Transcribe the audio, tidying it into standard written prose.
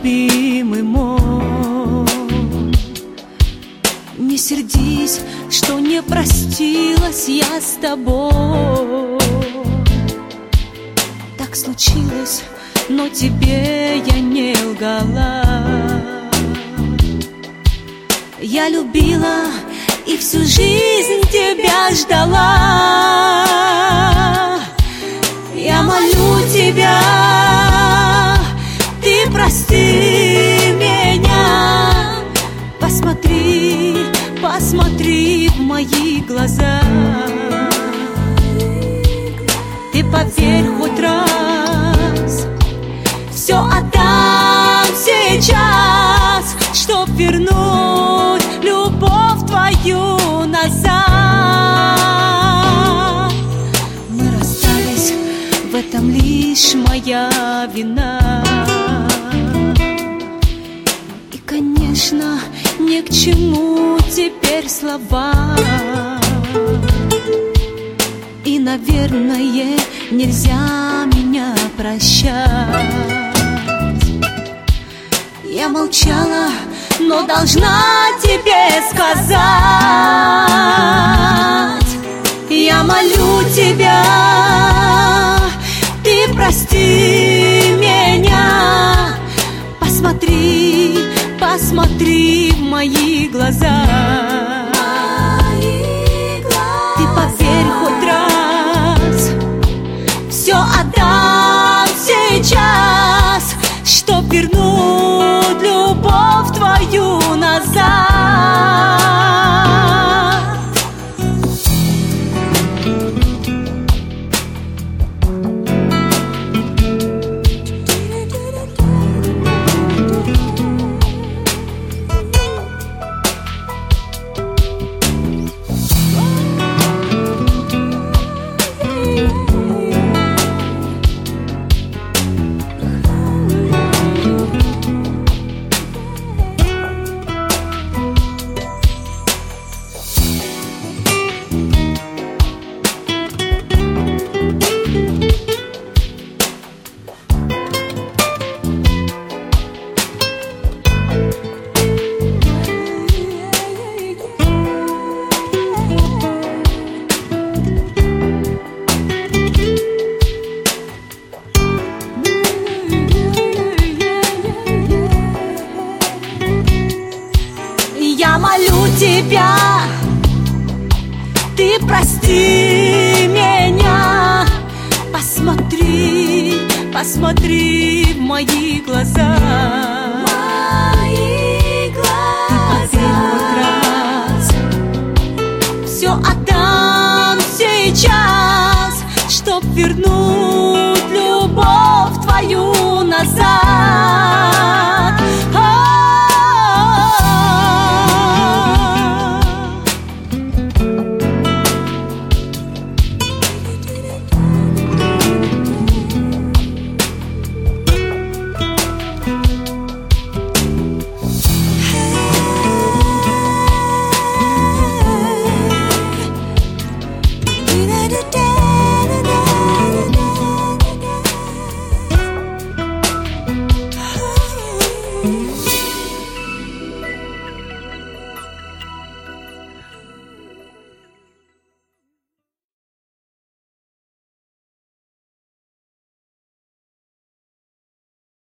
любимый мой. Не сердись, что не простилась я с тобой. Так случилось, но тебе я не лгала. Я любила и всю жизнь тебя ждала. Я молю тебя, ты прости меня. Посмотри, посмотри в мои глаза. Ты поверь хоть раз, все отдам сейчас, чтоб вернуть любовь твою назад. Мы расстались, в этом лишь моя вина. И, конечно, ни к чему теперь слова. И, наверное, нельзя меня прощать. Я молчала, но должна тебе сказать. Я молю тебя, ты прости меня. Посмотри, посмотри в мои глаза. Ты поверь хоть раз, все отдам сейчас, чтоб вернуть любовь твою назад. Я молю тебя, ты прости меня. Посмотри, посмотри в мои глаза.